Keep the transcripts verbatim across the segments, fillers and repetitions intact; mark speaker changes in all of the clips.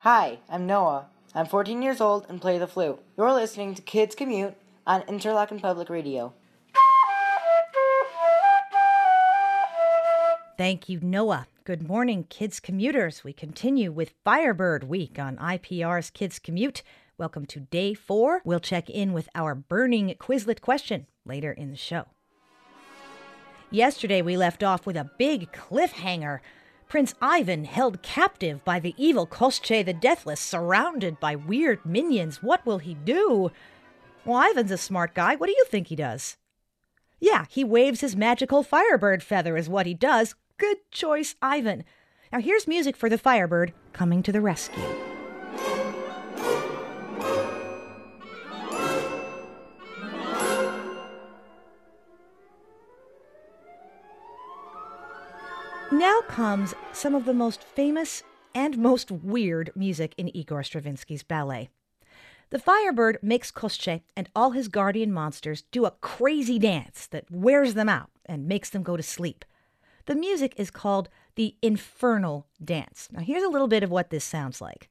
Speaker 1: Hi, I'm Noah. I'm fourteen years old and play the flute. You're listening to Kids Commute on Interlochen Public Radio.
Speaker 2: Thank you, Noah. Good morning, kids commuters. We continue with Firebird Week on I P R's Kids Commute. Welcome to day four. We'll check in with our burning Quizlet question later in the show. Yesterday, we left off with a big cliffhanger. Prince Ivan held captive by the evil Koschei the Deathless, surrounded by weird minions. What will he do? Well, Ivan's a smart guy. What do you think he does? Yeah, he waves his magical Firebird feather is what he does. Good choice, Ivan. Now here's music for the Firebird coming to the rescue. Now comes some of the most famous and most weird music in Igor Stravinsky's ballet. The Firebird makes Koschei and all his guardian monsters do a crazy dance that wears them out and makes them go to sleep. The music is called the Infernal Dance. Now here's a little bit of what this sounds like.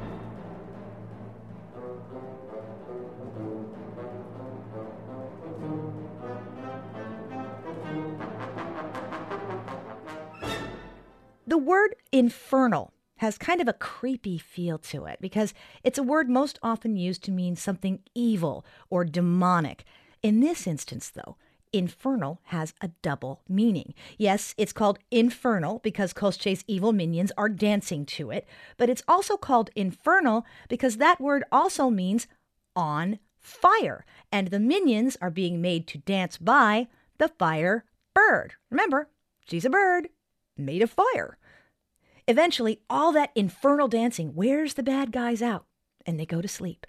Speaker 2: The word infernal has kind of a creepy feel to it because it's a word most often used to mean something evil or demonic. In this instance, though, infernal has a double meaning. Yes, it's called infernal because Koschei's evil minions are dancing to it, but it's also called infernal because that word also means on fire, and the minions are being made to dance by the fire bird. Remember, she's a bird made of fire. Eventually, all that infernal dancing wears the bad guys out, and they go to sleep.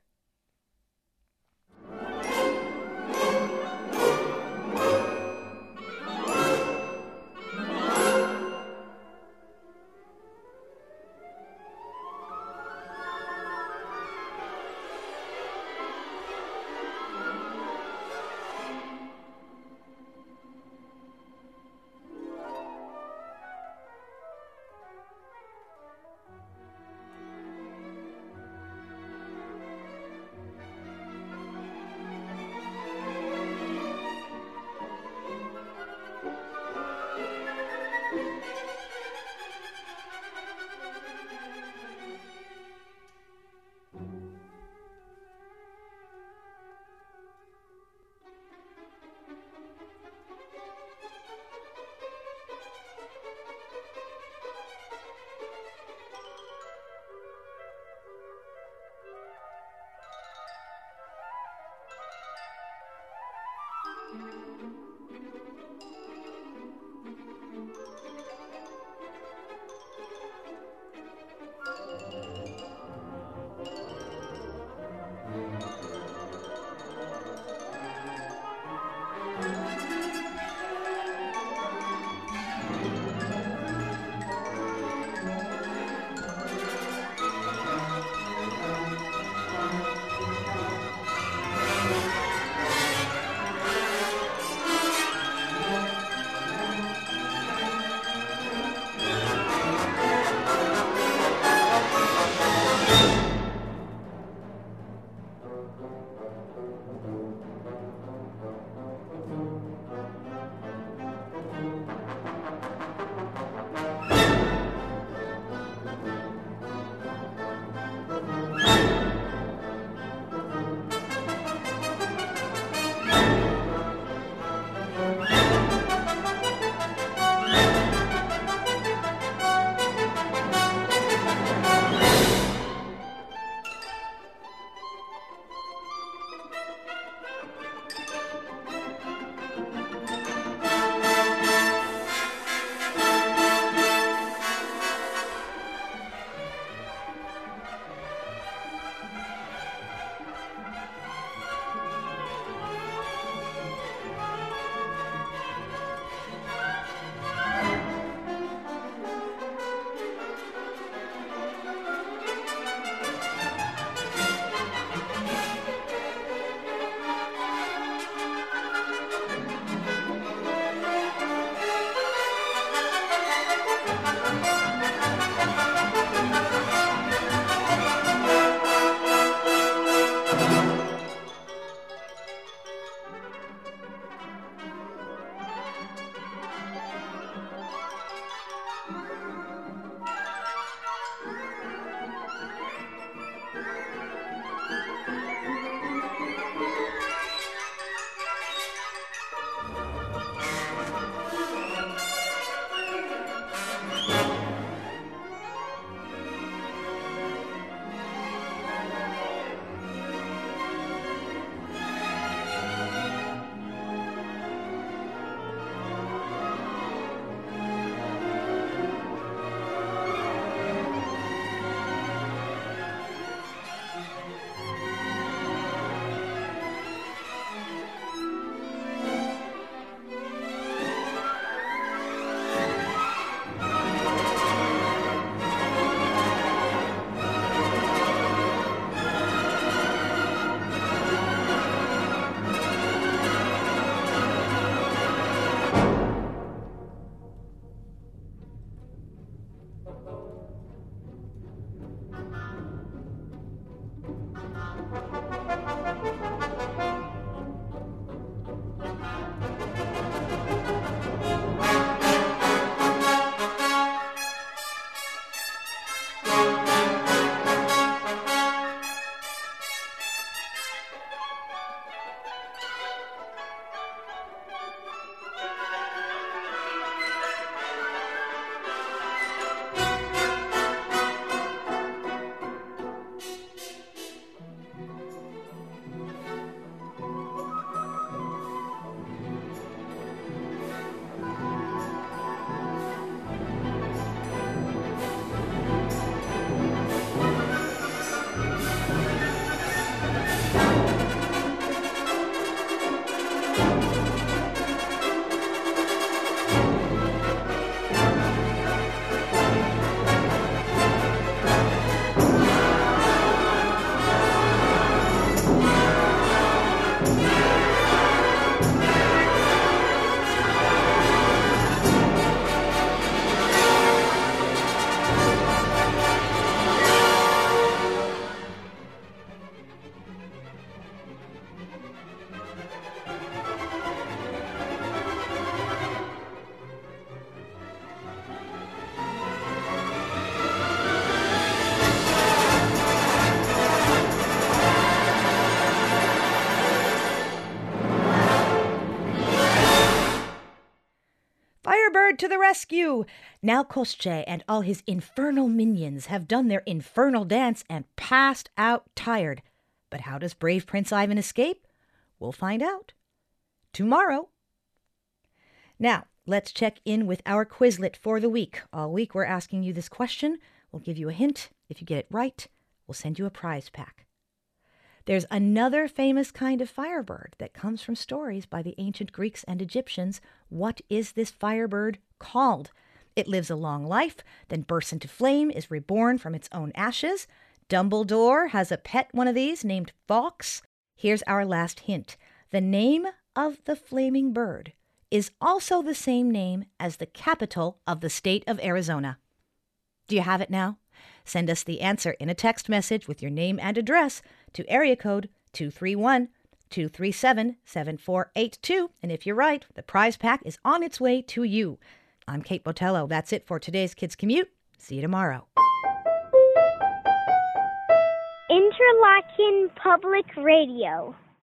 Speaker 2: bird to the rescue! Now Koschei and all his infernal minions have done their infernal dance and passed out tired. But how does brave Prince Ivan escape? We'll find out tomorrow. Now, let's check in with our Quizlet for the week. All week we're asking you this question. We'll give you a hint. If you get it right, we'll send you a prize pack. There's another famous kind of firebird that comes from stories by the ancient Greeks and Egyptians. What is this firebird called? It lives a long life, then bursts into flame, is reborn from its own ashes. Dumbledore has a pet one of these named Fawkes. Here's our last hint. The name of the flaming bird is also the same name as the capital of the state of Arizona. Do you have it now? Send us the answer in a text message with your name and address to area code two three one, two three seven, seven four eight two. And if you're right, the prize pack is on its way to you. I'm Kate Botello. That's it for today's Kids Commute. See you tomorrow.
Speaker 3: Interlaken Public Radio.